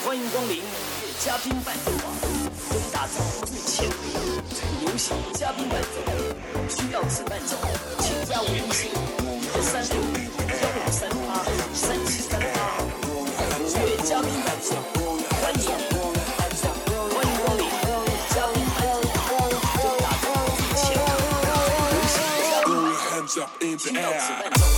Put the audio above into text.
欢迎光临嘉宾伴奏网，为打造最前卫游戏嘉宾伴奏。需要此伴奏，请加我微信13615383738。月嘉宾伴奏，欢迎光临嘉宾伴奏，为打造最前卫游戏嘉宾伴奏。需要此伴奏。